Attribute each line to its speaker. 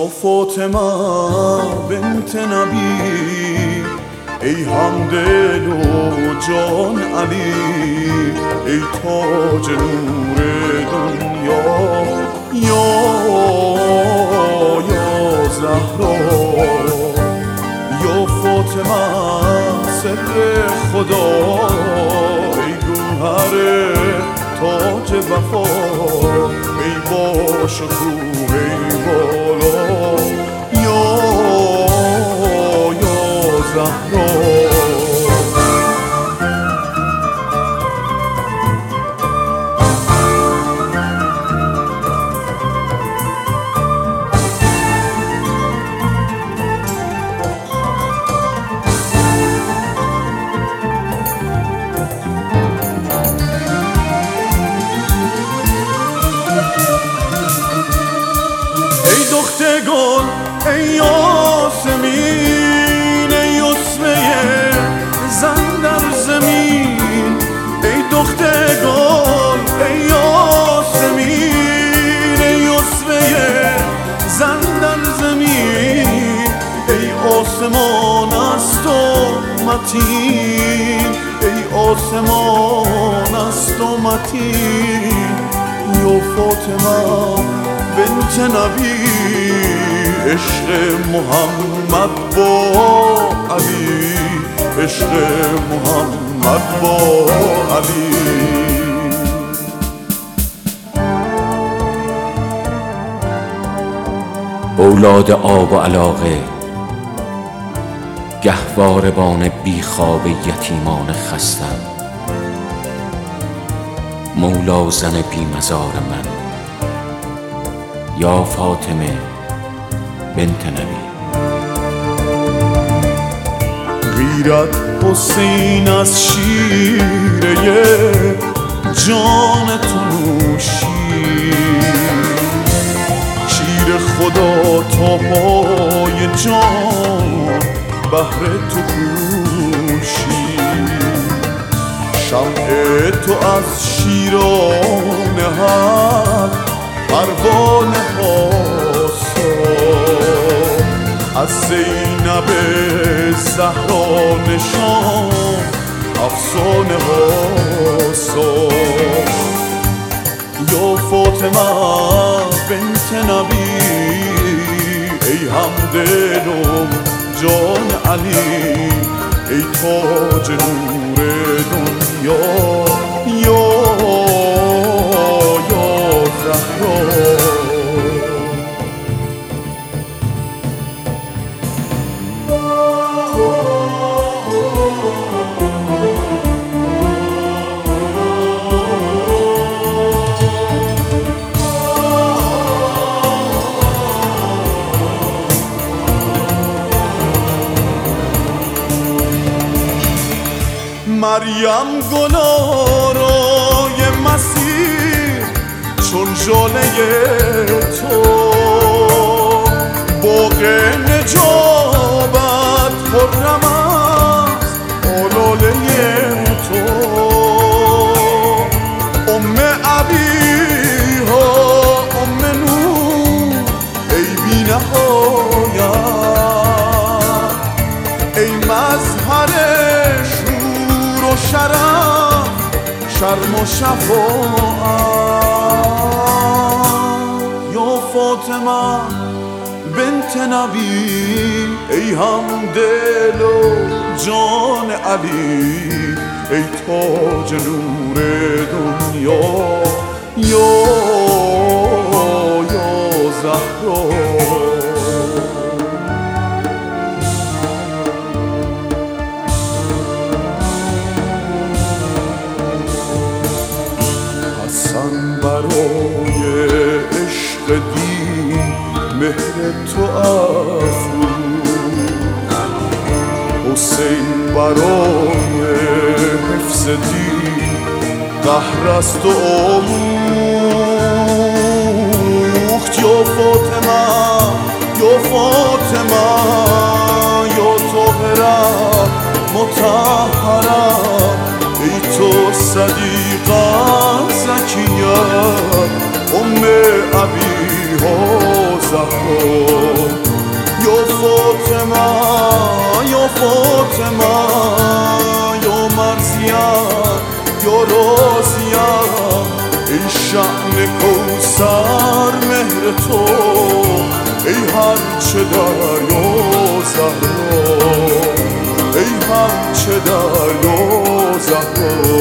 Speaker 1: یا فاطمه بنت نبی، ای همدل و جان علی، ای تاج نور دنیا، یا زهرا. یا فاطمه سر خدا، ای گوهر تاج وفا، ای با شکوه ای بالا، یا زهرا. ای دختر گل ای یاسمین، ای اسوه زن در زمین، ای دختر گل ای یاسمین، ای اسوه زن در زمین، ای آسمان است و متین، ای آسمان است و متین. یا فاطمه بنت نبی، عشق محمد با علی، عشق محمد با علی.
Speaker 2: اولاد آب و علاقه، گهواربان بیخواب یتیمان خستم، مولا زن بی مزار من، یا فاطمه بنت نبی.
Speaker 1: غیرت حسین از شیره جان تو نوشی، شیر خدا تا پای جان بهر تو کوشی. شمع تو از شیران حق پروانه هاسا، از زینب زهرا نشان افسانه هاسا. یا فاطمه بنت نبی، ای همدل و جان علی، ای تاج نور دنیا، یا زهرا. مریم گلارای مسیح چون ژاله تو، باغ نجابت خرم است آلاله تو. ام ابیها ام نور ای بی نهایت، ای مظهر شور و شرف، شرم و شفاعت. یا فاطمه بنت نبی، ای همدل و جان علی، ای تاج نور دنیا، یا زهرا. برای عشق دین مهر تو افروخت، حسین برای حفظ دین قهر است و آموخت. یا فاطمه یا فاطمه یا طاهره مطهره، ای تو صدیقه زکیه ام ابیها زهرا. یا فاطمه یا فاطمه یا مرزیه یا رازیه ای شأن کوثر مهر تو ای هرچه دریا زهرا ای هرچه دریا زهرا